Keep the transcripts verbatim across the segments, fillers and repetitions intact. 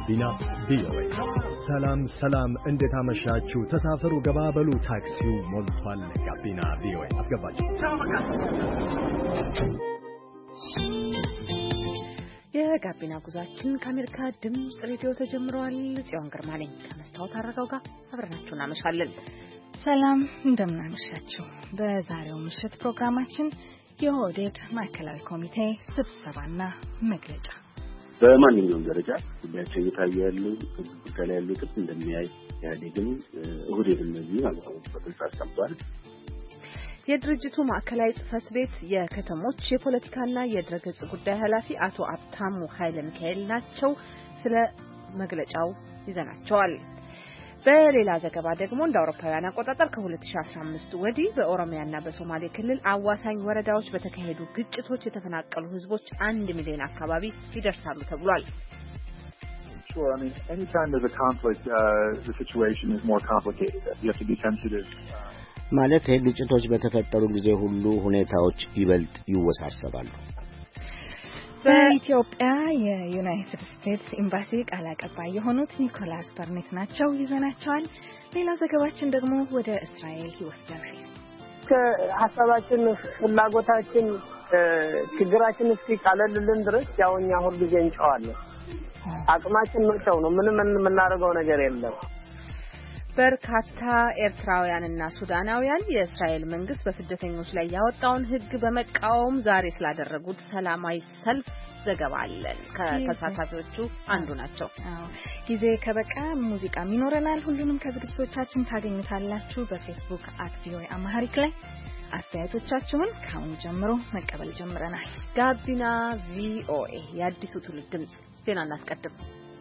ጋቢና ቪኦኤ። ሰላም ሰላም፣ እንዴት አመሻችሁ? ተሳፈሩ፣ ገባበሉ፣ ታክሲው ሞልቷል። ጋቢና ቪኦኤ አስገባችሁ። የጋቢና ጉዟችን ከአሜሪካ ድምጽ ሬዲዮ ተጀምሯል። ጽዮን ግርማ ነኝ ከመስታወት አረጋው ጋር አብረናችሁ እናመሻለን። ሰላም እንደምናመሻችሁ። በዛሬው ምሽት ፕሮግራማችን የኦህዴድ ማዕከላዊ ኮሚቴ ስብሰባና መግለጫ። በማንኛውም ደረጃ ጉዳያቸው እየታዩ ያሉ ጉዳይ ላይ ያሉት እንደሚያይ ያደግም ኦህዴድ እነዚህ ማለት ነው በግልጽ አስቀምጧል። የድርጅቱ ማዕከላዊ ጽህፈት ቤት የከተሞች የፖለቲካና የድረገጽ ጉዳይ ኃላፊ አቶ አብታሙ ኃይለ ሚካኤል ናቸው። ስለ መግለጫው ይዘናቸዋል። በሌላ ዘገባ ደግሞ እንደ አውሮፓውያን አቆጣጠር ከ2015 ወዲህ በኦሮሚያና በሶማሌ ክልል አዋሳኝ ወረዳዎች በተካሄዱ ግጭቶች የተፈናቀሉ ህዝቦች አንድ ሚሊዮን አካባቢ ይደርሳሉ ተብሏል። Sure, I mean, anytime there's a conflict, uh, the situation is more complicated. You have to be sensitive. ማለት ግጭቶች በተፈጠሩ ጊዜ ሁሉ ሁኔታዎች ይበልጥ ይወሳሰባሉ። በኢትዮጵያ የዩናይትድ ስቴትስ ኤምባሲ ቃል አቀባይ የሆኑት ኒኮላስ በርኔት ናቸው። ይዘናቸዋል። ሌላው ዘገባችን ደግሞ ወደ እስራኤል ይወስደናል። ከሐሳባችን ፍላጎታችን ችግራችን እስኪቃለልልን ድረስ ያው እኛ ሁሉ ጊዜ እንጨዋለን። አቅማችን መጨው ነው። ምንም የምናደርገው ነገር የለም። በርካታ ኤርትራውያንና ሱዳናውያን የእስራኤል መንግስት በስደተኞች ላይ ያወጣውን ሕግ በመቃወም ዛሬ ስላደረጉት ሰላማዊ ሰልፍ ዘገባ አለን። ከተሳታፊዎቹ አንዱ ናቸው። አዎ፣ ጊዜ ከበቃ ሙዚቃም ይኖረናል። ሁሉንም ከዝግጅቶቻችን ታገኙታላችሁ። በፌስቡክ አት ቪኦኤ አማሃሪክ ላይ አስተያየቶቻችሁን ከአሁን ጀምሮ መቀበል ጀምረናል። ጋቢና ቪኦኤ የአዲሱ ትውልድ ድምጽ። ዜና እናስቀድም።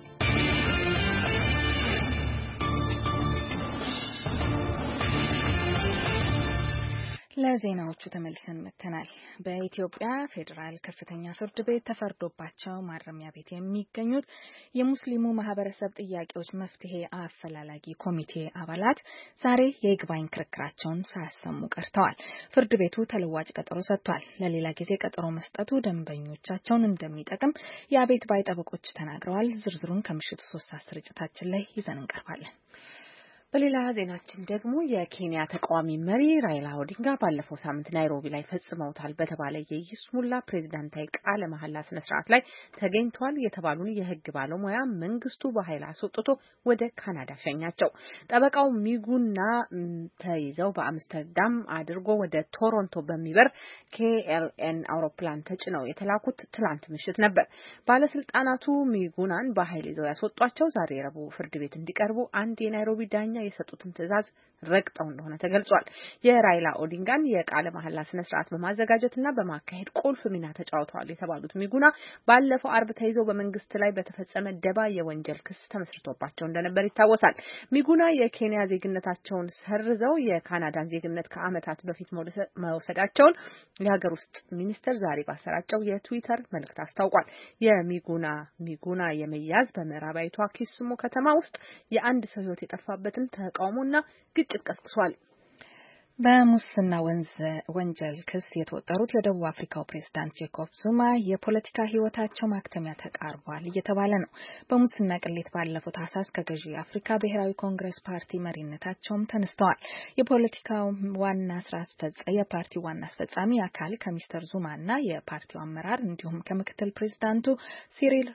ለዜናዎቹ ተመልሰን መተናል። በኢትዮጵያ ፌዴራል ከፍተኛ ፍርድ ቤት ተፈርዶባቸው ማረሚያ ቤት የሚገኙት የሙስሊሙ ማህበረሰብ ጥያቄዎች መፍትሄ አፈላላጊ ኮሚቴ አባላት ዛሬ የይግባኝ ክርክራቸውን ሳያሰሙ ቀርተዋል። ፍርድ ቤቱ ተለዋጭ ቀጠሮ ሰጥቷል። ለሌላ ጊዜ ቀጠሮ መስጠቱ ደንበኞቻቸውን እንደሚጠቅም የአቤት ባይ ጠበቆች ተናግረዋል። ዝርዝሩን ከምሽቱ ሶስት ሰዓት ስርጭታችን ላይ ይዘን እንቀርባለን። በሌላ ዜናችን ደግሞ የኬንያ ተቃዋሚ መሪ ራይላ ኦዲንጋ ባለፈው ሳምንት ናይሮቢ ላይ ፈጽመውታል በተባለ የይስሙላ ፕሬዝዳንታዊ ቃለ መሐላ ስነ ስርዓት ላይ ተገኝተዋል የተባሉን የህግ ባለሙያ መንግስቱ በኃይል አስወጥቶ ወደ ካናዳ ሸኛቸው። ጠበቃው ሚጉና ተይዘው በአምስተርዳም አድርጎ ወደ ቶሮንቶ በሚበር ኬኤልኤን አውሮፕላን ተጭነው የተላኩት ትላንት ምሽት ነበር። ባለስልጣናቱ ሚጉናን በኃይል ይዘው ያስወጧቸው ዛሬ ረቡዕ ፍርድ ቤት እንዲቀርቡ አንድ የናይሮቢ ዳኛ የሰጡትን ትዕዛዝ ረግጠው እንደሆነ ተገልጿል። የራይላ ኦዲንጋን የቃለ መሐላ ስነ ስርዓት በማዘጋጀትና በማካሄድ ቁልፍ ሚና ተጫውተዋል የተባሉት ሚጉና ባለፈው አርብ ተይዘው በመንግስት ላይ በተፈጸመ ደባ የወንጀል ክስ ተመስርቶባቸው እንደነበር ይታወሳል። ሚጉና የኬንያ ዜግነታቸውን ሰርዘው የካናዳን ዜግነት ከዓመታት በፊት መውሰዳቸውን የሀገር ውስጥ ሚኒስትር ዛሬ ባሰራጨው የትዊተር መልእክት አስታውቋል። የሚጉና ሚጉና የመያዝ በምዕራባዊቷ ኪስሙ ከተማ ውስጥ የአንድ ሰው ህይወት የጠፋበትን ተቃውሞና ግጭት ቀስቅሷል። በሙስና ወንጀል ክስ የተወጠሩት የደቡብ አፍሪካው ፕሬዝዳንት ጄኮብ ዙማ የፖለቲካ ህይወታቸው ማክተሚያ ተቃርቧል እየተባለ ነው። በሙስና ቅሌት ባለፈው ታህሳስ ከገዢ የአፍሪካ ብሔራዊ ኮንግረስ ፓርቲ መሪነታቸውም ተነስተዋል። የፖለቲካው ዋና ስራ አስፈጻሚ የፓርቲው ዋና አስፈጻሚ አካል ከሚስተር ዙማና የፓርቲው አመራር እንዲሁም ከምክትል ፕሬዝዳንቱ ሲሪል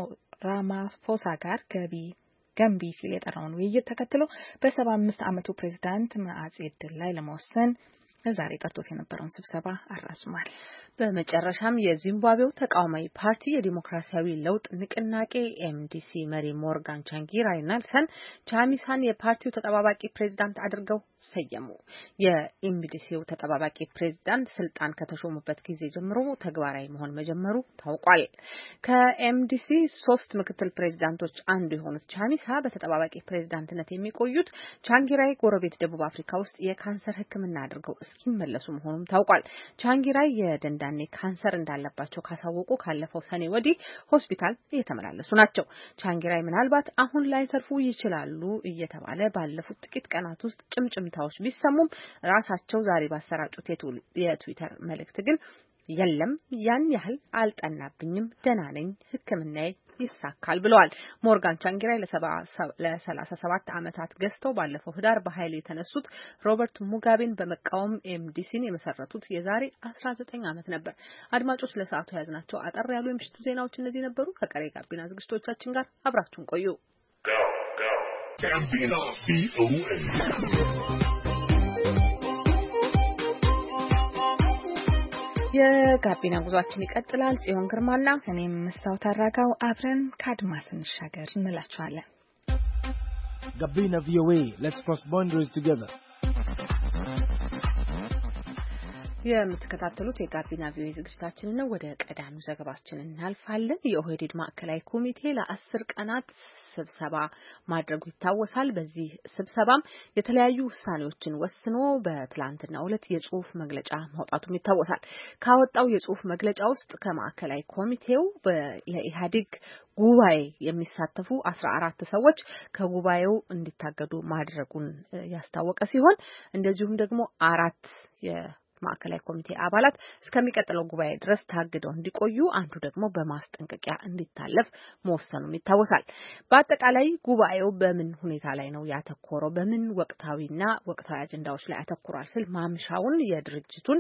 ራማፎሳ ጋር ገቢ ገንቢ ሲል የጠራውን ውይይት ተከትሎ በሰባ አምስት ዓመቱ ፕሬዝዳንት መዓጽ ዕድል ላይ ለመወሰን ዛሬ ጠርቶት የነበረውን ስብሰባ አራዝሟል። በመጨረሻም የዚምባብዌው ተቃዋሚ ፓርቲ የዲሞክራሲያዊ ለውጥ ንቅናቄ ኤምዲሲ መሪ ሞርጋን ቻንጊራይ ናልሰን ቻሚሳን የፓርቲው ተጠባባቂ ፕሬዝዳንት አድርገው ሰየሙ። የኤምዲሲው ተጠባባቂ ፕሬዝዳንት ስልጣን ከተሾሙበት ጊዜ ጀምሮ ተግባራዊ መሆን መጀመሩ ታውቋል። ከኤምዲሲ ሶስት ምክትል ፕሬዝዳንቶች አንዱ የሆኑት ቻሚሳ በተጠባባቂ ፕሬዝዳንትነት የሚቆዩት ቻንጊራይ ጎረቤት ደቡብ አፍሪካ ውስጥ የካንሰር ሕክምና አድርገው እስኪመለሱ መሆኑም ታውቋል። ቻንጊራይ የደንዳኔ ካንሰር እንዳለባቸው ካሳወቁ ካለፈው ሰኔ ወዲህ ሆስፒታል እየተመላለሱ ናቸው። ቻንጊራይ ምናልባት አሁን ላይ ተርፉ ይችላሉ እየተባለ ባለፉት ጥቂት ቀናት ውስጥ ጭምጭምታዎች ቢሰሙም ራሳቸው ዛሬ ባሰራጩት የትዊተር መልእክት ግን የለም ያን ያህል አልጠናብኝም፣ ደህና ነኝ፣ ሕክምናዬ ይሳካል ብለዋል። ሞርጋን ቻንጊራይ ለሰላሳ ሰባት ዓመታት ገዝተው ባለፈው ህዳር በኃይል የተነሱት ሮበርት ሙጋቤን በመቃወም ኤምዲሲን የመሰረቱት የዛሬ አስራ ዘጠኝ ዓመት ነበር። አድማጮች ለሰዓቱ ያዝናቸው አጠር ያሉ የምሽቱ ዜናዎች እነዚህ ነበሩ። ከቀሪ ጋቢና ዝግጅቶቻችን ጋር አብራችሁን ቆዩ። የጋቢና ጉዟችን ይቀጥላል። ጽዮን ግርማና እኔም መስታወት አራጋው አብረን ከአድማስ እንሻገር እንላችኋለን። ጋቢና ቪኦኤ let's cross boundaries together። የምትከታተሉት የጋቢና ቪኦኤ ዝግጅታችንን ነው። ወደ ቀዳሚው ዘገባችን እናልፋለን። የኦህዴድ ማዕከላዊ ኮሚቴ ለአስር ቀናት ስብሰባ ማድረጉ ይታወሳል። በዚህ ስብሰባም የተለያዩ ውሳኔዎችን ወስኖ በትላንትናው ዕለት የጽሁፍ መግለጫ ማውጣቱም ይታወሳል። ካወጣው የጽሁፍ መግለጫ ውስጥ ከማዕከላዊ ኮሚቴው ለኢህአዴግ ጉባኤ የሚሳተፉ አስራ አራት ሰዎች ከጉባኤው እንዲታገዱ ማድረጉን ያስታወቀ ሲሆን እንደዚሁም ደግሞ አራት ማዕከላዊ ኮሚቴ አባላት እስከሚቀጥለው ጉባኤ ድረስ ታግደው እንዲቆዩ፣ አንዱ ደግሞ በማስጠንቀቂያ እንዲታለፍ መወሰኑም ይታወሳል። በአጠቃላይ ጉባኤው በምን ሁኔታ ላይ ነው ያተኮረው፣ በምን ወቅታዊና ወቅታዊ አጀንዳዎች ላይ ያተኩራል ስል ማምሻውን የድርጅቱን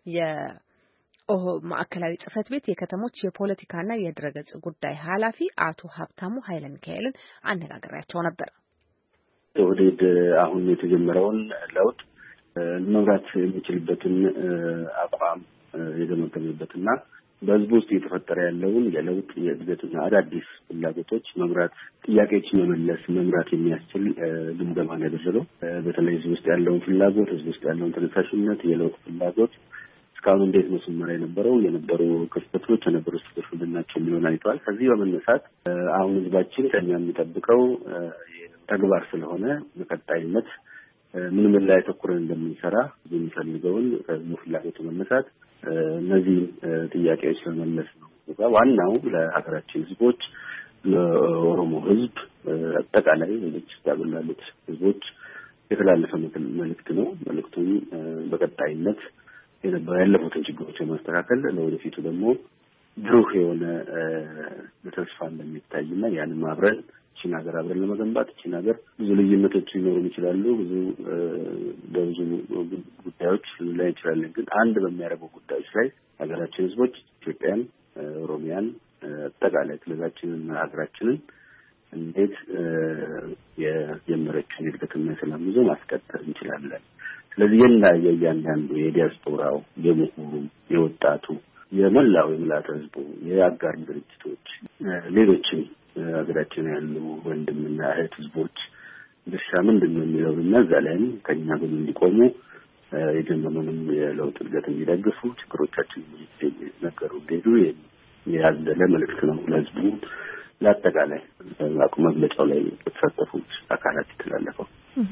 የማዕከላዊ ጽህፈት ቤት የከተሞች የፖለቲካና የድረገጽ ጉዳይ ኃላፊ አቶ ሀብታሙ ኃይለ ሚካኤልን አነጋግሬያቸው ነበር። ኦህዴድ አሁን የተጀመረውን ለውጥ መምራት የሚችልበትን አቋም የገመገመበትና በህዝቡ ውስጥ እየተፈጠረ ያለውን የለውጥ የእድገትና አዳዲስ ፍላጎቶች መምራት፣ ጥያቄዎች መመለስ መምራት የሚያስችል ግምገማ ያደረገው በተለይ ህዝብ ውስጥ ያለውን ፍላጎት፣ ህዝብ ውስጥ ያለውን ተነሳሽነት፣ የለውጥ ፍላጎት እስካሁን እንዴት ነው ሲመራ የነበረው፣ የነበሩ ክፍተቶች፣ የነበሩ ስህተቶች ምንድናቸው የሚሆን አይተዋል። ከዚህ በመነሳት አሁን ህዝባችን ከኛ የሚጠብቀው ተግባር ስለሆነ በቀጣይነት ምን ምን ላይ ተኩረን እንደምንሰራ የሚፈልገውን ከህዝቡ ፍላጎት መነሳት እነዚህ ጥያቄዎች ለመመለስ ነው። ዋናው ለሀገራችን ህዝቦች፣ ለኦሮሞ ህዝብ አጠቃላይ ሌሎች ያሉት ህዝቦች የተላለፈ መልእክት ነው። መልእክቱም በቀጣይነት ያለፉትን ችግሮች የማስተካከል ለወደፊቱ ደግሞ ብሩህ የሆነ ተስፋ እንደሚታይና ያንን አብረን ቺን ሀገር አብረን ለመገንባት ቺን ሀገር ብዙ ልዩነቶች ሊኖሩ ይችላሉ፣ ብዙ በብዙ ጉዳዮች ላይ ይችላል። ግን አንድ በሚያደርጉ ጉዳዮች ላይ ሀገራችን ህዝቦች ኢትዮጵያን፣ ኦሮሚያን፣ አጠቃላይ ክልላችንን፣ ሀገራችንን እንዴት የጀመረችውን እድገትና ሰላም ይዞ ማስቀጠል እንችላለን። ስለዚህ የእያንዳንዱ የዲያስፖራው፣ የምሁሩ፣ የወጣቱ፣ የመላው የምልዓተ ህዝቡ፣ የአጋር ድርጅቶች፣ ሌሎችም ሀገራችን ያሉ ወንድምና እህት ህዝቦች ድርሻ ምንድን ነው የሚለውን እና እዛ ላይም ከኛ ጎን እንዲቆሙ የጀመሩንም የለውጥ እድገት እንዲደግፉ ችግሮቻችን ነገሩ እንዲሄዱ ያዘለ መልእክት ነው ለህዝቡ ለአጠቃላይ አቋም መግለጫው ላይ የተሳተፉት አካላት የተላለፈው።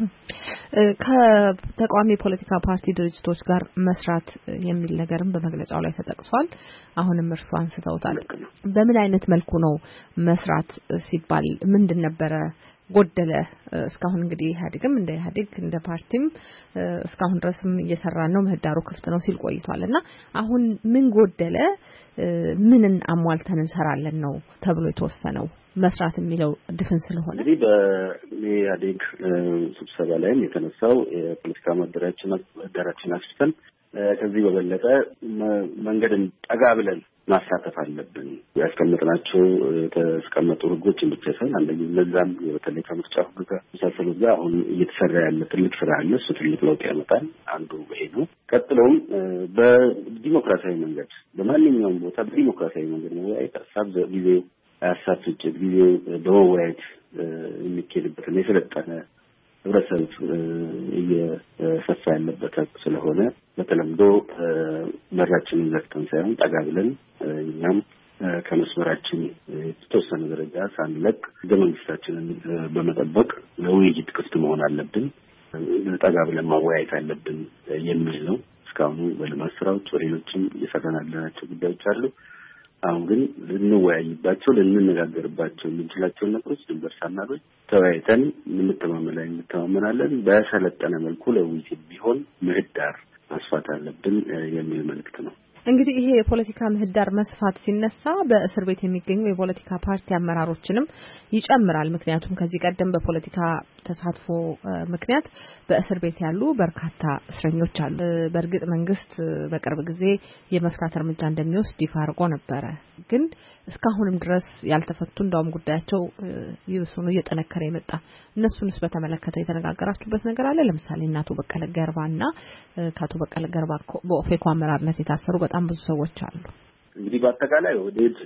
ከተቃዋሚ ፖለቲካ ፓርቲ ድርጅቶች ጋር መስራት የሚል ነገርም በመግለጫው ላይ ተጠቅሷል። አሁንም እርሱ አንስተውታል። በምን አይነት መልኩ ነው መስራት ሲባል ምንድን ነበረ ጎደለ? እስካሁን እንግዲህ ኢህአዴግም እንደ ኢህአዴግ እንደ ፓርቲም እስካሁን ድረስም እየሰራን ነው፣ ምህዳሩ ክፍት ነው ሲል ቆይቷልና አሁን ምን ጎደለ፣ ምንን አሟልተን እንሰራለን ነው ተብሎ የተወሰነው? መስራት የሚለው ድፍን ስለሆነ እንግዲህ በኢህአዴግ ስብሰባ ላይም የተነሳው የፖለቲካ መደራችን መደራችን አስፈን ከዚህ በበለጠ መንገድን ጠጋ ብለን ማሳተፍ አለብን። ያስቀመጥናቸው የተስቀመጡ ህጎች ብቻ ሳይሆን አንደኛ እነዛም በተለይ ከምርጫ ህግ ጋር መሳሰሉት ጋር አሁን እየተሰራ ያለ ትልቅ ስራ አለ። እሱ ትልቅ ለውጥ ያመጣል። አንዱ ይሄ ነው። ቀጥሎም በዲሞክራሲያዊ መንገድ በማንኛውም ቦታ በዲሞክራሲያዊ መንገድ መወያየት ሀሳብ ጊዜው ሀሳብ ፍጭት ጊዜው በመወያየት የሚካሄድበትን የሰለጠነ ህብረተሰብ እየሰፋ ያለበት ስለሆነ በተለምዶ በራችንን ዘግተን ሳይሆን ጠጋ ብለን እኛም ከመስመራችን የተወሰነ ደረጃ ሳንለቅ ህገ መንግስታችንን በመጠበቅ ለውይይት ክፍት መሆን አለብን፣ ጠጋ ብለን ማወያየት አለብን የሚል ነው። እስካሁን በልማት ስራዎች በሌሎችም እየሰራን ያለናቸው ጉዳዮች አሉ። አሁን ግን ልንወያይባቸው ልንነጋገርባቸው የምንችላቸው ነገሮች ድንበር ሳናዶች ተወያይተን የምንተማመን ላይ እንተማመናለን። በሰለጠነ መልኩ ለውይይት ቢሆን ምህዳር ማስፋት አለብን የሚል መልእክት ነው። እንግዲህ ይሄ የፖለቲካ ምህዳር መስፋት ሲነሳ በእስር ቤት የሚገኙ የፖለቲካ ፓርቲ አመራሮችንም ይጨምራል። ምክንያቱም ከዚህ ቀደም በፖለቲካ ተሳትፎ ምክንያት በእስር ቤት ያሉ በርካታ እስረኞች አሉ። በእርግጥ መንግስት በቅርብ ጊዜ የመፍታት እርምጃ እንደሚወስድ ይፋ አድርጎ ነበረ። ግን እስካሁንም ድረስ ያልተፈቱ እንደውም ጉዳያቸው ይብሱኑ እየጠነከረ የመጣ እነሱንስ በተመለከተ የተነጋገራችሁበት ነገር አለ? ለምሳሌ እናቶ በቀለ ገርባና ካቶ በቀለ ገርባ በኦፌኮ አመራርነት የታሰሩ በጣም ብዙ ሰዎች አሉ። እንግዲህ በአጠቃላይ ወዴት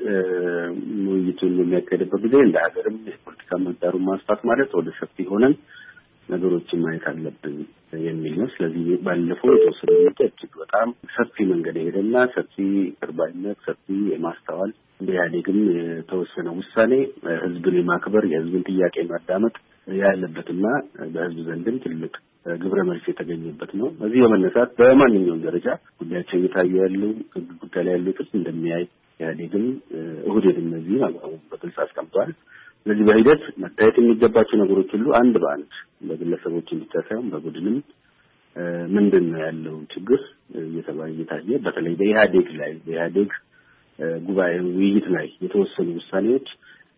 ውይይቱን የሚያካሄድበት ጊዜ እንደ ሀገርም የፖለቲካ ምህዳሩን ማስፋት ማለት ወደ ሰፊ ሆነን ነገሮችን ማየት አለብን የሚል ነው። ስለዚህ ባለፈው የተወሰነ እርምጃ እጅግ በጣም ሰፊ መንገድ የሄደና ሰፊ ቅርባይነት፣ ሰፊ የማስተዋል በኢህአዴግም የተወሰነ ውሳኔ ህዝብን የማክበር የህዝብን ጥያቄ ማዳመጥ ያለበትና በህዝብ ዘንድም ትልቅ ግብረ መልስ የተገኘበት ነው። በዚህ በመነሳት በማንኛውም ደረጃ ጉዳያቸው እየታዩ ያሉ ጉዳይ ላይ ያሉት እንደሚያይ ኢህአዴግም እሁድን እነዚህ አቋሙ በግልጽ አስቀምጧል። ስለዚህ በሂደት መታየት የሚገባቸው ነገሮች ሁሉ አንድ በአንድ በግለሰቦች ብቻ ሳይሆን በቡድንም ምንድን ነው ያለው ችግር እየተባለ እየታየ በተለይ በኢህአዴግ ላይ በኢህአዴግ ጉባኤ ውይይት ላይ የተወሰኑ ውሳኔዎች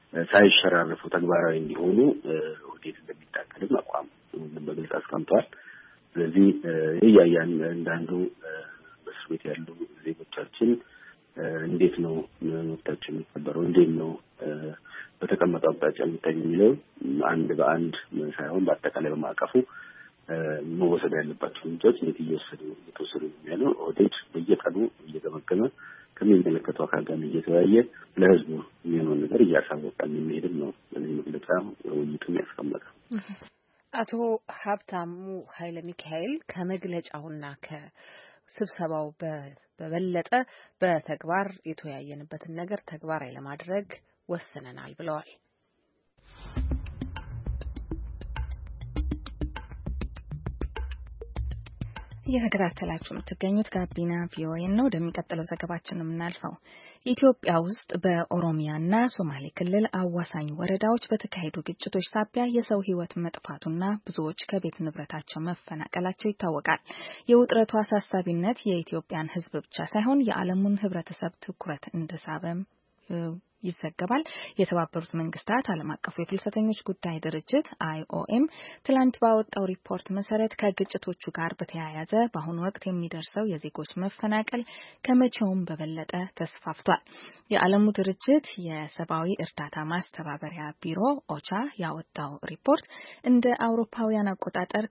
ሳይሸራረፉ ተግባራዊ እንዲሆኑ ወዴት እንደሚታቀድም አቋም በግልጽ አስቀምጧል። ስለዚህ የያያን እንዳንዱ በእስር ቤት ያሉ ዜጎቻችን እንዴት ነው መብታቸው የሚከበረው፣ እንዴት ነው በተቀመጠው አቅጣጫ የሚታይ የሚለው አንድ በአንድ ሳይሆን በአጠቃላይ በማዕቀፉ መወሰድ ያለባቸው እርምጃዎች እንዴት እየወሰዱ እየተወሰዱ ያሉ ኦዲት በየቀኑ እየገመገመ ከሚመለከተው አካል ጋር እየተወያየ ለህዝቡ የሚሆነውን ነገር እያሳወቀ የሚሄድም ነው። በዚህ መግለጫ ውይይቱን ያስቀመጠው አቶ ሀብታሙ ኃይለ ሚካኤል ከመግለጫውና ከስብሰባው በበለጠ በተግባር የተወያየንበትን ነገር ተግባራዊ ለማድረግ ወስነናል ብለዋል። እየተከታተላችሁ የምትገኙት ጋቢና ቪኦኤ ነው። ወደሚቀጥለው ዘገባችን ነው የምናልፈው። ኢትዮጵያ ውስጥ በኦሮሚያና ሶማሌ ክልል አዋሳኝ ወረዳዎች በተካሄዱ ግጭቶች ሳቢያ የሰው ሕይወት መጥፋቱና ብዙዎች ከቤት ንብረታቸው መፈናቀላቸው ይታወቃል። የውጥረቱ አሳሳቢነት የኢትዮጵያን ሕዝብ ብቻ ሳይሆን የዓለሙን ሕብረተሰብ ትኩረት እንደሳበም ይዘገባል። የተባበሩት መንግስታት ዓለም አቀፉ የፍልሰተኞች ጉዳይ ድርጅት አይኦኤም ትላንት ባወጣው ሪፖርት መሰረት ከግጭቶቹ ጋር በተያያዘ በአሁኑ ወቅት የሚደርሰው የዜጎች መፈናቀል ከመቼውም በበለጠ ተስፋፍቷል። የዓለሙ ድርጅት የሰብአዊ እርዳታ ማስተባበሪያ ቢሮ ኦቻ ያወጣው ሪፖርት እንደ አውሮፓውያን አቆጣጠር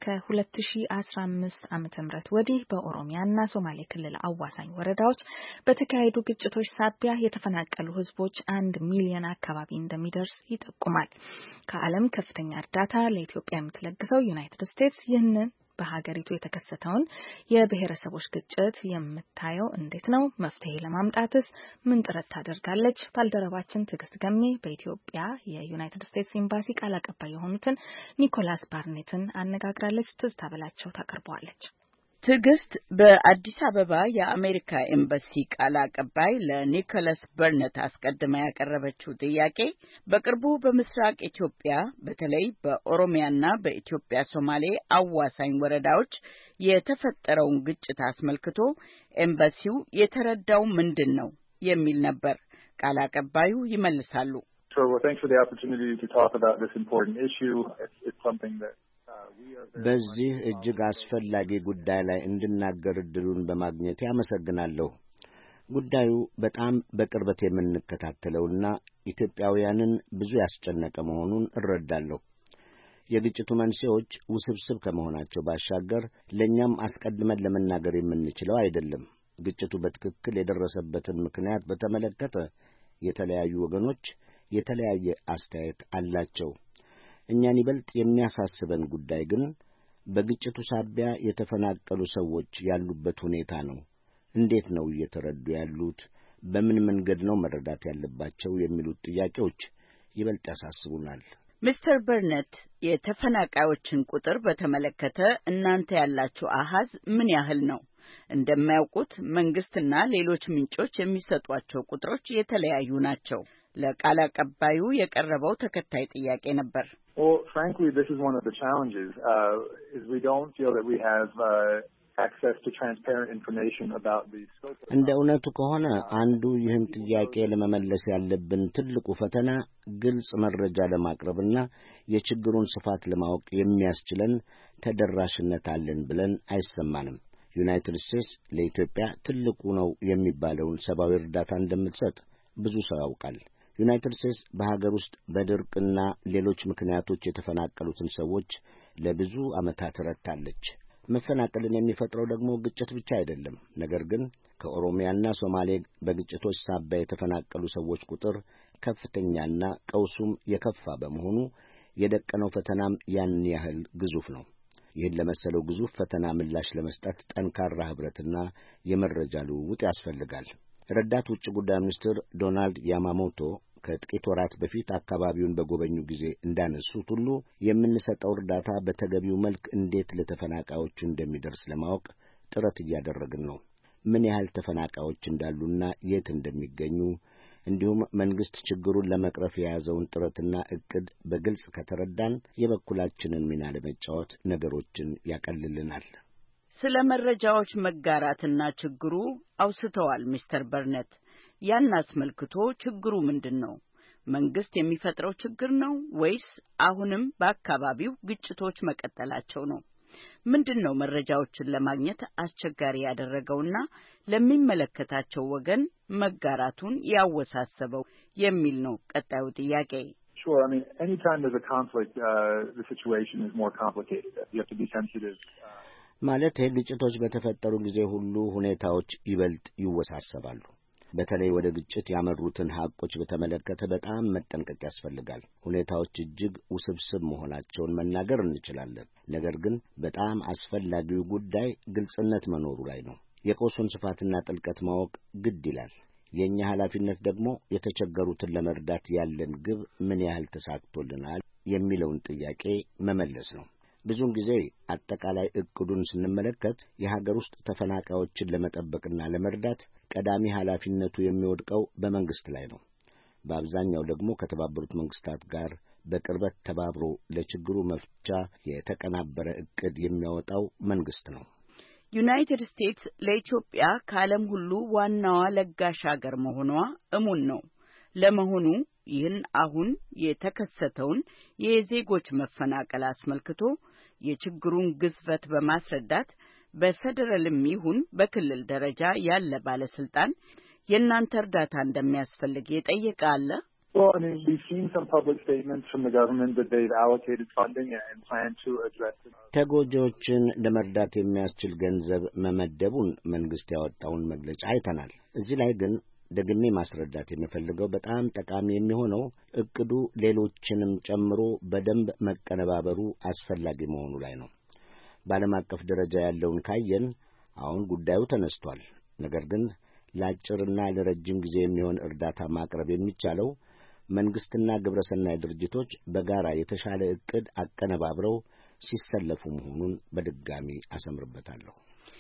ከ2015 ዓመተ ምህረት ወዲህ በኦሮሚያና ሶማሌ ክልል አዋሳኝ ወረዳዎች በተካሄዱ ግጭቶች ሳቢያ የተፈናቀሉ ህዝቦች አንድ ሚሊዮን አካባቢ እንደሚደርስ ይጠቁማል። ከዓለም ከፍተኛ እርዳታ ለኢትዮጵያ የምትለግሰው ዩናይትድ ስቴትስ ይህንን በሀገሪቱ የተከሰተውን የብሔረሰቦች ግጭት የምታየው እንዴት ነው? መፍትሄ ለማምጣትስ ምን ጥረት ታደርጋለች? ባልደረባችን ትዕግስት ገሜ በኢትዮጵያ የዩናይትድ ስቴትስ ኤምባሲ ቃል አቀባይ የሆኑትን ኒኮላስ ባርኔትን አነጋግራለች። ትዝታ በላቸው ታቀርበዋለች። ትዕግስት በአዲስ አበባ የአሜሪካ ኤምባሲ ቃል አቀባይ ለኒኮላስ በርነት አስቀድማ ያቀረበችው ጥያቄ በቅርቡ በምስራቅ ኢትዮጵያ በተለይ በኦሮሚያና በኢትዮጵያ ሶማሌ አዋሳኝ ወረዳዎች የተፈጠረውን ግጭት አስመልክቶ ኤምባሲው የተረዳው ምንድን ነው የሚል ነበር። ቃል አቀባዩ ይመልሳሉ። So well, thanks for the opportunity to talk about this important issue. It's, it's something that በዚህ እጅግ አስፈላጊ ጉዳይ ላይ እንድናገር እድሉን በማግኘት ያመሰግናለሁ። ጉዳዩ በጣም በቅርበት የምንከታተለውና ኢትዮጵያውያንን ብዙ ያስጨነቀ መሆኑን እረዳለሁ። የግጭቱ መንስኤዎች ውስብስብ ከመሆናቸው ባሻገር ለእኛም አስቀድመን ለመናገር የምንችለው አይደለም። ግጭቱ በትክክል የደረሰበትን ምክንያት በተመለከተ የተለያዩ ወገኖች የተለያየ አስተያየት አላቸው። እኛን ይበልጥ የሚያሳስበን ጉዳይ ግን በግጭቱ ሳቢያ የተፈናቀሉ ሰዎች ያሉበት ሁኔታ ነው። እንዴት ነው እየተረዱ ያሉት? በምን መንገድ ነው መረዳት ያለባቸው? የሚሉት ጥያቄዎች ይበልጥ ያሳስቡናል። ሚስተር በርነት የተፈናቃዮችን ቁጥር በተመለከተ እናንተ ያላችሁ አሃዝ ምን ያህል ነው? እንደማያውቁት መንግስትና ሌሎች ምንጮች የሚሰጧቸው ቁጥሮች የተለያዩ ናቸው። ለቃል አቀባዩ የቀረበው ተከታይ ጥያቄ ነበር። Well, frankly, this is one of the challenges, uh, is we don't feel that we have uh, access to transparent information about the scope of እንደ እውነቱ ከሆነ አንዱ ይህን ጥያቄ ለመመለስ ያለብን ትልቁ ፈተና ግልጽ መረጃ ለማቅረብና የችግሩን ስፋት ለማወቅ የሚያስችለን ተደራሽነት አለን ብለን አይሰማንም። ዩናይትድ ስቴትስ ለኢትዮጵያ ትልቁ ነው የሚባለውን ሰብአዊ እርዳታ እንደምትሰጥ ብዙ ሰው ያውቃል። ዩናይትድ ስቴትስ በሀገር ውስጥ በድርቅና ሌሎች ምክንያቶች የተፈናቀሉትን ሰዎች ለብዙ ዓመታት ረድታለች። መፈናቀልን የሚፈጥረው ደግሞ ግጭት ብቻ አይደለም። ነገር ግን ከኦሮሚያና ሶማሌ በግጭቶች ሳቢያ የተፈናቀሉ ሰዎች ቁጥር ከፍተኛና ቀውሱም የከፋ በመሆኑ የደቀነው ፈተናም ያን ያህል ግዙፍ ነው። ይህን ለመሰለው ግዙፍ ፈተና ምላሽ ለመስጠት ጠንካራ ህብረትና የመረጃ ልውውጥ ያስፈልጋል። ረዳት ውጭ ጉዳይ ሚኒስትር ዶናልድ ያማሞቶ ከጥቂት ወራት በፊት አካባቢውን በጎበኙ ጊዜ እንዳነሱት ሁሉ የምንሰጠው እርዳታ በተገቢው መልክ እንዴት ለተፈናቃዮቹ እንደሚደርስ ለማወቅ ጥረት እያደረግን ነው። ምን ያህል ተፈናቃዮች እንዳሉና የት እንደሚገኙ እንዲሁም መንግስት ችግሩን ለመቅረፍ የያዘውን ጥረትና እቅድ በግልጽ ከተረዳን የበኩላችንን ሚና ለመጫወት ነገሮችን ያቀልልናል። ስለ መረጃዎች መጋራትና ችግሩ አውስተዋል ሚስተር በርነት። ያን አስመልክቶ ችግሩ ምንድን ነው? መንግስት የሚፈጥረው ችግር ነው ወይስ አሁንም በአካባቢው ግጭቶች መቀጠላቸው ነው? ምንድን ነው መረጃዎችን ለማግኘት አስቸጋሪ ያደረገውና ለሚመለከታቸው ወገን መጋራቱን ያወሳሰበው የሚል ነው ቀጣዩ ጥያቄ። Sure. I mean, anytime there's a conflict, uh, the situation is more complicated. You have to be sensitive. Uh, ማለት ግጭቶች በተፈጠሩ ጊዜ ሁሉ ሁኔታዎች ይበልጥ ይወሳሰባሉ። በተለይ ወደ ግጭት ያመሩትን ሐቆች በተመለከተ በጣም መጠንቀቅ ያስፈልጋል። ሁኔታዎች እጅግ ውስብስብ መሆናቸውን መናገር እንችላለን። ነገር ግን በጣም አስፈላጊው ጉዳይ ግልጽነት መኖሩ ላይ ነው። የቆሱን ስፋትና ጥልቀት ማወቅ ግድ ይላል። የኛ ኃላፊነት ደግሞ የተቸገሩትን ለመርዳት ያለን ግብ ምን ያህል ተሳክቶልናል የሚለውን ጥያቄ መመለስ ነው። ብዙውን ጊዜ አጠቃላይ እቅዱን ስንመለከት የሀገር ውስጥ ተፈናቃዮችን ለመጠበቅና ለመርዳት ቀዳሚ ኃላፊነቱ የሚወድቀው በመንግስት ላይ ነው። በአብዛኛው ደግሞ ከተባበሩት መንግስታት ጋር በቅርበት ተባብሮ ለችግሩ መፍቻ የተቀናበረ እቅድ የሚያወጣው መንግስት ነው። ዩናይትድ ስቴትስ ለኢትዮጵያ ከዓለም ሁሉ ዋናዋ ለጋሽ ሀገር መሆኗ እሙን ነው። ለመሆኑ ይህን አሁን የተከሰተውን የዜጎች መፈናቀል አስመልክቶ የችግሩን ግዝፈት በማስረዳት በፌደራልም ይሁን በክልል ደረጃ ያለ ባለስልጣን የእናንተ እርዳታ እንደሚያስፈልግ የጠየቀ አለ? Well, I mean, we've seen some public statements from the government that they've allocated funding and plan to address it. ተጎጂዎችን ለመርዳት የሚያስችል ገንዘብ መመደቡን መንግስት ያወጣውን መግለጫ አይተናል። እዚህ ላይ ግን ደግሜ ማስረዳት የሚፈልገው በጣም ጠቃሚ የሚሆነው እቅዱ ሌሎችንም ጨምሮ በደንብ መቀነባበሩ አስፈላጊ መሆኑ ላይ ነው። በዓለም አቀፍ ደረጃ ያለውን ካየን አሁን ጉዳዩ ተነስቷል። ነገር ግን ለአጭርና ለረጅም ጊዜ የሚሆን እርዳታ ማቅረብ የሚቻለው መንግስትና ግብረሰናይ ድርጅቶች በጋራ የተሻለ እቅድ አቀነባብረው ሲሰለፉ መሆኑን በድጋሚ አሰምርበታለሁ።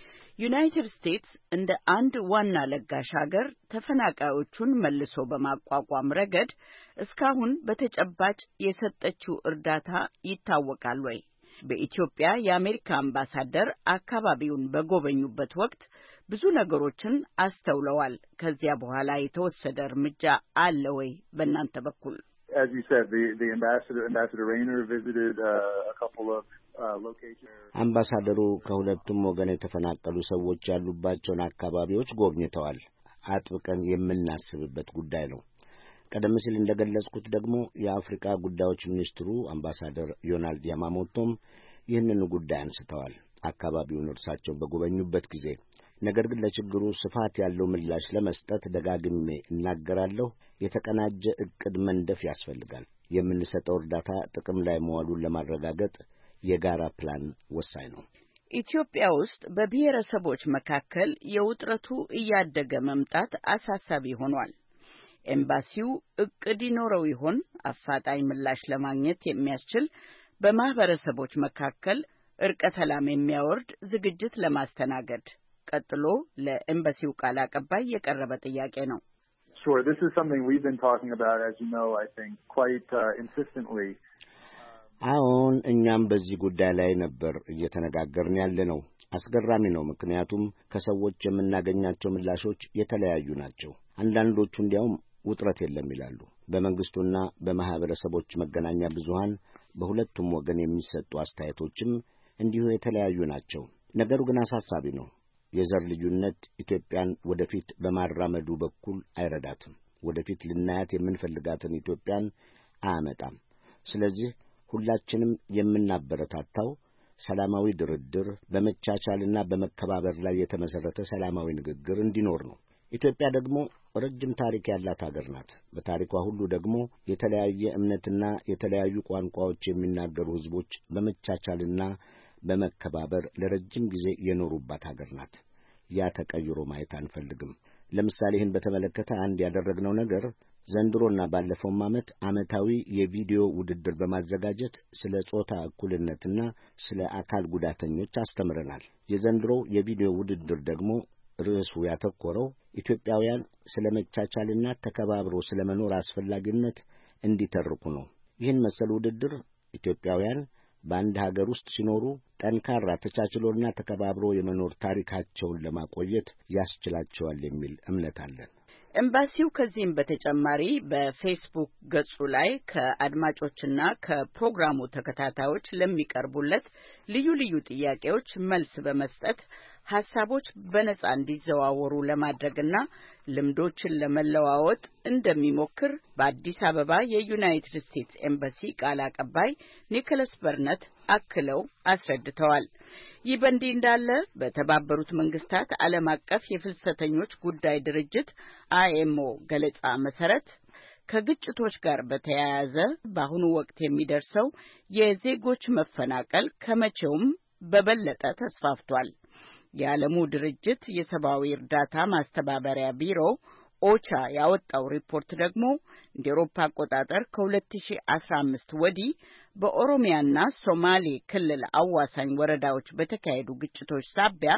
ዩናይትድ ስቴትስ እንደ አንድ ዋና ለጋሽ ሀገር ተፈናቃዮቹን መልሶ በማቋቋም ረገድ እስካሁን በተጨባጭ የሰጠችው እርዳታ ይታወቃል ወይ? በኢትዮጵያ የአሜሪካ አምባሳደር አካባቢውን በጎበኙበት ወቅት ብዙ ነገሮችን አስተውለዋል። ከዚያ በኋላ የተወሰደ እርምጃ አለ ወይ በእናንተ በኩል? As you said, the the ambassador ambassador Rayner visited uh, a couple of uh, locations. አምባሳደሩ ከሁለቱም ወገን የተፈናቀሉ ሰዎች ያሉባቸውን አካባቢዎች ጎብኝተዋል። አጥብቀን የምናስብበት ጉዳይ ነው። ቀደም ሲል እንደገለጽኩት ደግሞ የአፍሪካ ጉዳዮች ሚኒስትሩ አምባሳደር ዮናልድ ያማሞቶም ይህንን ጉዳይ አንስተዋል አካባቢውን እርሳቸው በጎበኙበት ጊዜ። ነገር ግን ለችግሩ ስፋት ያለው ምላሽ ለመስጠት ደጋግሜ እናገራለሁ። የተቀናጀ እቅድ መንደፍ ያስፈልጋል። የምንሰጠው እርዳታ ጥቅም ላይ መዋሉን ለማረጋገጥ የጋራ ፕላን ወሳኝ ነው። ኢትዮጵያ ውስጥ በብሔረሰቦች መካከል የውጥረቱ እያደገ መምጣት አሳሳቢ ሆኗል። ኤምባሲው እቅድ ይኖረው ይሆን? አፋጣኝ ምላሽ ለማግኘት የሚያስችል በማህበረሰቦች መካከል እርቀ ሰላም የሚያወርድ ዝግጅት ለማስተናገድ ቀጥሎ ለኤምባሲው ቃል አቀባይ የቀረበ ጥያቄ ነው። Sure, this is something we've been talking about, as you know, I think, quite uh, insistently. አሁን እኛም በዚህ ጉዳይ ላይ ነበር እየተነጋገርን ያለ ነው። አስገራሚ ነው። ምክንያቱም ከሰዎች የምናገኛቸው ምላሾች የተለያዩ ናቸው። አንዳንዶቹ እንዲያውም ውጥረት የለም ይላሉ። በመንግስቱና በማህበረሰቦች መገናኛ ብዙሃን በሁለቱም ወገን የሚሰጡ አስተያየቶችም እንዲሁ የተለያዩ ናቸው። ነገሩ ግን አሳሳቢ ነው። የዘር ልዩነት ኢትዮጵያን ወደፊት በማራመዱ በኩል አይረዳትም። ወደፊት ልናያት የምንፈልጋትን ኢትዮጵያን አያመጣም። ስለዚህ ሁላችንም የምናበረታታው ሰላማዊ ድርድር፣ በመቻቻልና በመከባበር ላይ የተመሰረተ ሰላማዊ ንግግር እንዲኖር ነው። ኢትዮጵያ ደግሞ ረጅም ታሪክ ያላት ሀገር ናት። በታሪኳ ሁሉ ደግሞ የተለያየ እምነትና የተለያዩ ቋንቋዎች የሚናገሩ ሕዝቦች በመቻቻልና በመከባበር ለረጅም ጊዜ የኖሩባት ሀገር ናት። ያ ተቀይሮ ማየት አንፈልግም። ለምሳሌ ይህን በተመለከተ አንድ ያደረግነው ነገር ዘንድሮና ባለፈውም ዓመት ዓመታዊ የቪዲዮ ውድድር በማዘጋጀት ስለ ጾታ እኩልነትና ስለ አካል ጉዳተኞች አስተምረናል። የዘንድሮው የቪዲዮ ውድድር ደግሞ ርዕሱ ያተኮረው ኢትዮጵያውያን ስለ መቻቻልና ተከባብሮ ስለ መኖር አስፈላጊነት እንዲተርኩ ነው። ይህን መሰል ውድድር ኢትዮጵያውያን በአንድ ሀገር ውስጥ ሲኖሩ ጠንካራ ተቻችሎና ተከባብሮ የመኖር ታሪካቸውን ለማቆየት ያስችላቸዋል የሚል እምነት አለን። ኤምባሲው ከዚህም በተጨማሪ በፌስቡክ ገጹ ላይ ከአድማጮችና ከፕሮግራሙ ተከታታዮች ለሚቀርቡለት ልዩ ልዩ ጥያቄዎች መልስ በመስጠት ሐሳቦች በነጻ እንዲዘዋወሩ ለማድረግና ልምዶችን ለመለዋወጥ እንደሚሞክር በአዲስ አበባ የዩናይትድ ስቴትስ ኤምባሲ ቃል አቀባይ ኒኮላስ በርነት አክለው አስረድተዋል። ይህ በእንዲህ እንዳለ በተባበሩት መንግስታት ዓለም አቀፍ የፍልሰተኞች ጉዳይ ድርጅት አይኤምኦ ገለጻ መሰረት ከግጭቶች ጋር በተያያዘ በአሁኑ ወቅት የሚደርሰው የዜጎች መፈናቀል ከመቼውም በበለጠ ተስፋፍቷል። የዓለሙ ድርጅት የሰብአዊ እርዳታ ማስተባበሪያ ቢሮ ኦቻ ያወጣው ሪፖርት ደግሞ እንደ አውሮፓ አቆጣጠር ከሁለት ሺህ አስራ አምስት ወዲህ በኦሮሚያና ሶማሌ ክልል አዋሳኝ ወረዳዎች በተካሄዱ ግጭቶች ሳቢያ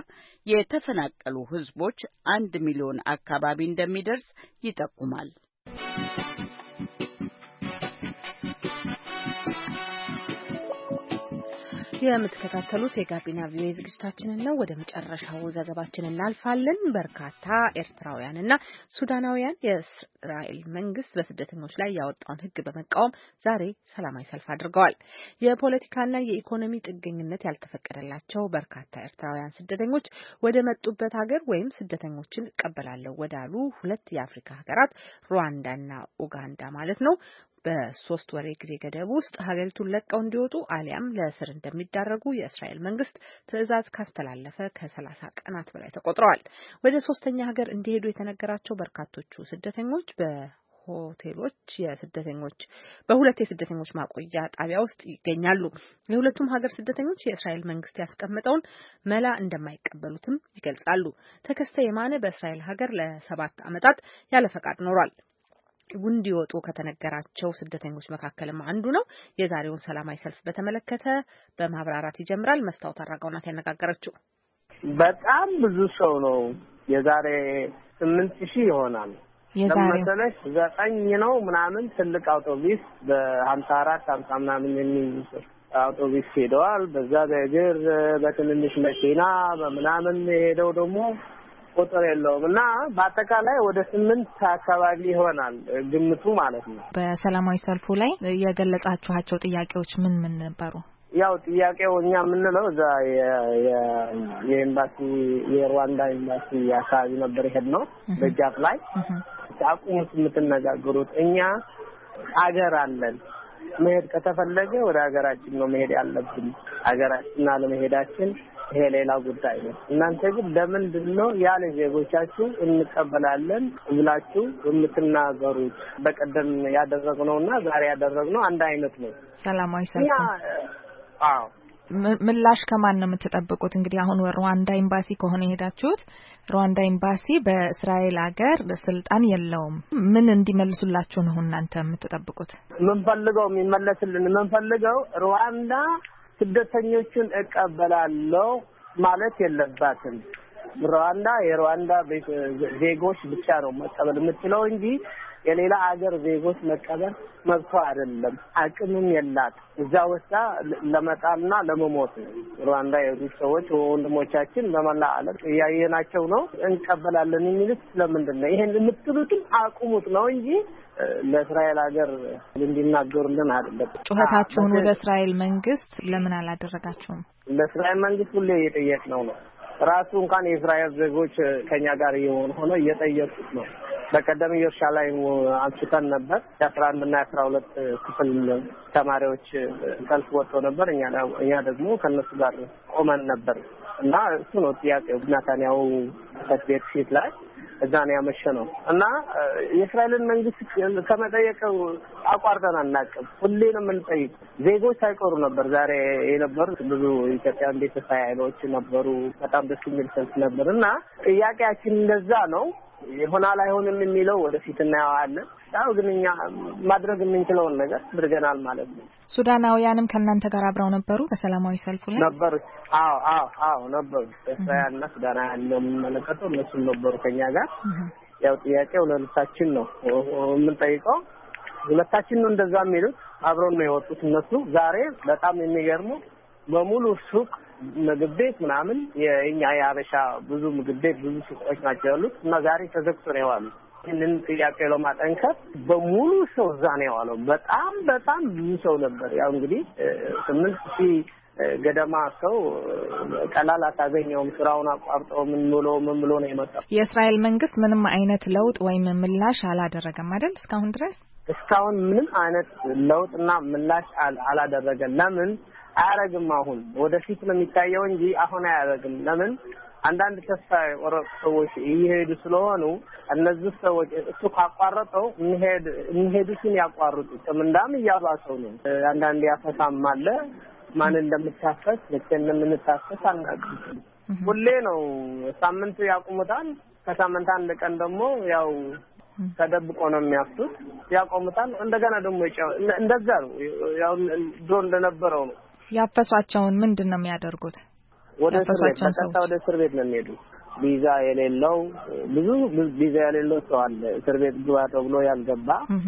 የተፈናቀሉ ሕዝቦች አንድ ሚሊዮን አካባቢ እንደሚደርስ ይጠቁማል። የምትከታተሉት የጋቢና ቪኦኤ ዝግጅታችንን ነው። ወደ መጨረሻው ዘገባችን እናልፋለን። በርካታ ኤርትራውያንና ሱዳናውያን የእስራኤል መንግስት በስደተኞች ላይ ያወጣውን ሕግ በመቃወም ዛሬ ሰላማዊ ሰልፍ አድርገዋል። የፖለቲካና የኢኮኖሚ ጥገኝነት ያልተፈቀደላቸው በርካታ ኤርትራውያን ስደተኞች ወደ መጡበት ሀገር ወይም ስደተኞችን እቀበላለሁ ወዳሉ ሁለት የአፍሪካ ሀገራት ሩዋንዳና ኡጋንዳ ማለት ነው በሶስት ወር ጊዜ ገደብ ውስጥ ሀገሪቱን ለቀው እንዲወጡ አሊያም ለእስር እንደሚዳረጉ የእስራኤል መንግስት ትዕዛዝ ካስተላለፈ ከሰላሳ ቀናት በላይ ተቆጥረዋል። ወደ ሶስተኛ ሀገር እንዲሄዱ የተነገራቸው በርካቶቹ ስደተኞች በሆቴሎች የስደተኞች በሁለት የስደተኞች ማቆያ ጣቢያ ውስጥ ይገኛሉ። የሁለቱም ሀገር ስደተኞች የእስራኤል መንግስት ያስቀመጠውን መላ እንደማይቀበሉትም ይገልጻሉ። ተከስተ የማነ በእስራኤል ሀገር ለሰባት ዓመታት ያለ ፈቃድ ኖሯል። እንዲወጡ ከተነገራቸው ስደተኞች መካከልም አንዱ ነው። የዛሬውን ሰላማዊ ሰልፍ በተመለከተ በማብራራት ይጀምራል። መስታወት አራጋው ናት ያነጋገረችው። በጣም ብዙ ሰው ነው። የዛሬ ስምንት ሺህ ይሆናል። ለምሳሌ ዘጠኝ ነው ምናምን ትልቅ አውቶቡስ በሀምሳ አራት ሀምሳ ምናምን የሚይዝ አውቶቡስ ሄደዋል። በዛ በእግር በትንንሽ መኪና በምናምን ሄደው ደግሞ ቁጥር የለውም እና በአጠቃላይ ወደ ስምንት አካባቢ ይሆናል ግምቱ ማለት ነው። በሰላማዊ ሰልፉ ላይ የገለጻችኋቸው ጥያቄዎች ምን ምን ነበሩ? ያው ጥያቄው እኛ የምንለው እዛ የኤምባሲ የሩዋንዳ ኤምባሲ አካባቢ ነበር የሄድነው። በጃፍ ላይ አቁሙት የምትነጋገሩት፣ እኛ አገር አለን፣ መሄድ ከተፈለገ ወደ ሀገራችን ነው መሄድ ያለብን፣ ሀገራችን አለመሄዳችን ይሄ ሌላ ጉዳይ ነው። እናንተ ግን ለምንድን ነው ያለ ዜጎቻችሁ እንቀበላለን ብላችሁ የምትናገሩት? በቀደም ያደረግነውና ዛሬ ያደረግነው አንድ አይነት ነው። ሰላማዊ ሰልፍ። አዎ ምላሽ ከማን ነው የምትጠብቁት? እንግዲህ አሁን ሩዋንዳ ኤምባሲ ከሆነ የሄዳችሁት ሩዋንዳ ኤምባሲ በእስራኤል ሀገር ስልጣን የለውም። ምን እንዲመልሱላችሁ ነው እናንተ የምትጠብቁት? ምን ፈልገው የሚመለስልን ምን ፈልገው ሩዋንዳ ስደተኞችን እቀበላለሁ ማለት የለባትም። ሩዋንዳ የሩዋንዳ ዜጎች ብቻ ነው መቀበል የምትችለው እንጂ የሌላ ሀገር ዜጎች መቀበል መብቷ አይደለም። አቅምም የላት እዛ ወጣ ለመጣልና ለመሞት ነው። ሩዋንዳ የሄዱ ሰዎች ወንድሞቻችን በመላ ዓለም ያየናቸው ነው። እንቀበላለን የሚሉት ለምንድን ነው? ይሄን የምትሉትን አቁሙት ነው እንጂ ለእስራኤል ሀገር እንዲናገሩልን አይደለም። ጩኸታችሁን ወደ እስራኤል መንግስት ለምን አላደረጋችሁም? ለእስራኤል መንግስት ሁሌ እየጠየቅነው ነው። ራሱ እንኳን የእስራኤል ዜጎች ከኛ ጋር የሆነ ሆኖ እየጠየቁት ነው። በቀደም ኢየሩሳሌም አንስተን ነበር። የአስራ አንድ እና የአስራ ሁለት ክፍል ተማሪዎች ሰልፍ ወጥተው ነበር። እኛ እኛ ደግሞ ከነሱ ጋር ቆመን ነበር እና እሱ ነው ጥያቄው። ናታንያሁ ቤት ፊት ላይ እዛ ነው ያመሸነው እና የእስራኤልን መንግስት ከመጠየቀው አቋርጠን አናውቅም። ሁሌም የምንጠይቅ ዜጎች ሳይቀሩ ነበር ዛሬ የነበሩት። ብዙ ኢትዮጵያን ቤተሰብ ኃይሎች ነበሩ። በጣም ደስ የሚል ሰልፍ ነበር እና ጥያቄያችን እንደዛ ነው። ይሆናል አይሆንም የሚለው ወደፊት እናየዋለን። ያው ግን እኛ ማድረግ የምንችለውን ነገር አድርገናል ማለት ነው። ሱዳናውያንም ከእናንተ ጋር አብረው ነበሩ በሰላማዊ ሰልፉ ላይ ነበሩ? አዎ አዎ አዎ ነበሩ። እስራኤልና ሱዳናውያን ነው የምንመለከተው። እነሱም ነበሩ ከኛ ጋር። ያው ጥያቄው ለሁለታችን ነው የምንጠይቀው። ሁለታችን ነው እንደዛ የሚሉት። አብረው ነው የወጡት እነሱ። ዛሬ በጣም የሚገርመው በሙሉ ሱቅ ምግብ ቤት ምናምን የኛ ያበሻ ብዙ ምግብ ቤት ብዙ ሱቆች ናቸው ያሉት እና ዛሬ ተዘግቶ ነው የዋሉት። ይህንን ጥያቄ ለማጠንከር በሙሉ ሰው እዛ ነው የዋለው። በጣም በጣም ብዙ ሰው ነበር። ያው እንግዲህ ስምንት ሺህ ገደማ ሰው ቀላል አታገኘውም። ስራውን አቋርጦ ምን ብሎ ምን ብሎ ነው የመጣው። የእስራኤል መንግስት ምንም አይነት ለውጥ ወይም ምላሽ አላደረገም አይደል? እስካሁን ድረስ እስካሁን ምንም አይነት ለውጥና ምላሽ አላደረገም። ለምን አያረግም? አሁን ወደፊት ነው የሚታየው እንጂ አሁን አያረግም። ለምን? አንዳንድ ተስፋ የቆረጡ ሰዎች እየሄዱ ስለሆኑ እነዚህ ሰዎች እሱ ካቋረጠው እንሄድ እንሄዱትን ያቋርጡት። ምንዳም እያባሰው ነው። አንዳንድ ያፈሳም አለ። ማን እንደምታፈስ ለምን እንደምንታፈስ አናውቅም። ሁሌ ነው ሳምንት ያቆሙታል። ከሳምንት አንድ ቀን ደግሞ ያው ተደብቆ ነው የሚያፍሱት። ያቆሙታል። እንደገና ደግሞ እንደዛ ነው። ያው ድሮ እንደነበረው ነው። ያፈሷቸውን ምንድነው የሚያደርጉት? ወደ እስር ቤት ነው የሚሄዱ። ቪዛ የሌለው ብዙ ቪዛ የሌለው ሰው አለ እስር ቤት ግባ ተብሎ ያልገባ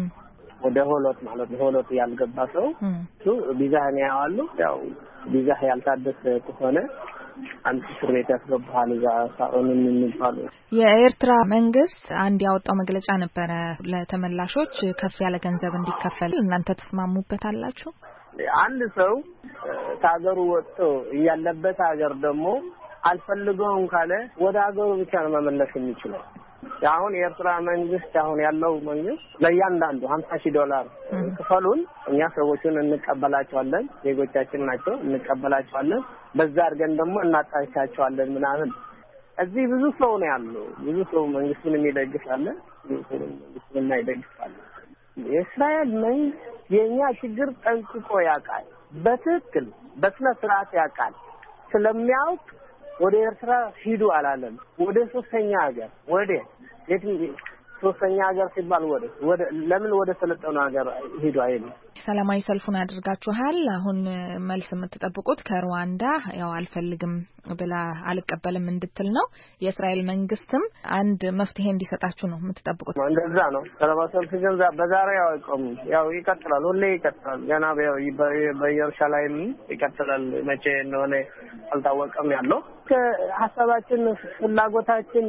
ወደ ሆሎት ማለት ነው። ሆሎት ያልገባ ሰው እሱ ቪዛ ነው ያዋሉ። ያው ቪዛ ያልታደሰ ከሆነ አንተ እስር ቤት ያስገባሃል። እዛ ሳኦን የሚባሉ የኤርትራ መንግስት አንድ ያወጣው መግለጫ ነበረ ለተመላሾች ከፍ ያለ ገንዘብ እንዲከፈል። እናንተ ተስማሙበታላችሁ? አንድ ሰው ከሀገሩ ወጥቶ ያለበት ሀገር ደግሞ አልፈልገውም ካለ ወደ ሀገሩ ብቻ ነው መመለስ የሚችለው። አሁን የኤርትራ መንግስት አሁን ያለው መንግስት ለእያንዳንዱ ሀምሳ ሺህ ዶላር ክፈሉን፣ እኛ ሰዎችን እንቀበላቸዋለን፣ ዜጎቻችን ናቸው እንቀበላቸዋለን፣ በዛ አድርገን ደግሞ እናጣቻቸዋለን ምናምን። እዚህ ብዙ ሰው ነው ያለው። ብዙ ሰው መንግስቱን የሚደግፋል፣ ብዙ ሰው መንግስቱን የማይደግፋል። የእስራኤል መንግስት የኛ ችግር ጠንቅቆ ያውቃል። በትክክል በስነ ስርዓት ያውቃል። ስለሚያውቅ ወደ ኤርትራ ሂዱ አላለም። ወደ ሶስተኛ ሀገር ወደ የት ሶስተኛ ሀገር ሲባል ወደ ወደ ለምን ወደ ሰለጠኑ ሀገር ሂዱ አይልም። ሰላማዊ ሰልፉን አድርጋችኋል። አሁን መልስ የምትጠብቁት ከሩዋንዳ ያው አልፈልግም ብላ አልቀበልም እንድትል ነው። የእስራኤል መንግስትም አንድ መፍትሄ እንዲሰጣችሁ ነው የምትጠብቁት? እንደዛ ነው። ሰላማዊ ሰልፍ ግን በዛሬ ያው አይቆም፣ ያው ይቀጥላል፣ ሁሌ ይቀጥላል። ገና በኢየሩሳሌም ይቀጥላል። መቼ እንደሆነ አልታወቀም ያለው። ከሀሳባችን ፍላጎታችን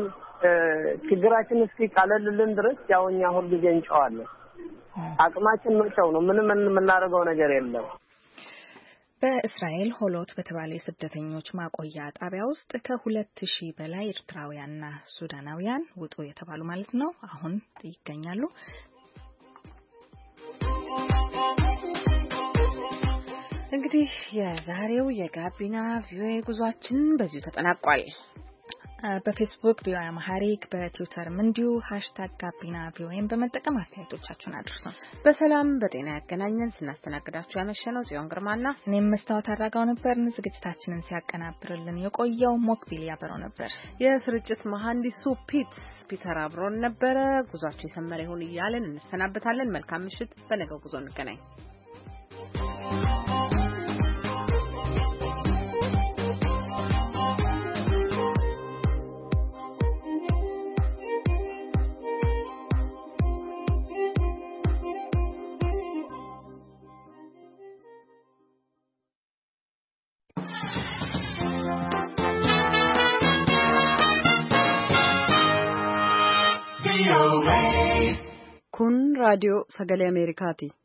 ችግራችን እስኪ ቃለልልን ድረስ ያው እኛ ሁሉ ጊዜ እንጨዋለን። አቅማችን መጫው ነው። ምንም የምናደርገው ነገር የለም። በእስራኤል ሆሎት በተባለ የስደተኞች ማቆያ ጣቢያ ውስጥ ከሁለት ሺህ በላይ ኤርትራውያንና ሱዳናውያን ውጡ የተባሉ ማለት ነው አሁን ይገኛሉ። እንግዲህ የዛሬው የጋቢና ቪኦኤ ጉዟችን በዚሁ ተጠናቋል። በፌስቡክ ቪኦኤ አማሃሪክ በትዊተርም እንዲሁ ሃሽታግ ጋቢና ቪኦኤን በመጠቀም አስተያየቶቻችሁን አድርሱ። በሰላም በጤና ያገናኘን። ስናስተናግዳችሁ ያመሸነው ጽዮን ግርማና እኔም መስታወት አድራጋው ነበርን። ዝግጅታችንን ሲያቀናብርልን የቆየው ሞክቢል ያበረው ነበር። የስርጭት መሐንዲሱ ፒት ፒተር አብሮን ነበረ። ጉዟችሁ የሰመረ ይሁን እያለን እንሰናበታለን። መልካም ምሽት። በነገው ጉዞ እንገናኝ። Kun raadiyoo sagalee Ameerikaati.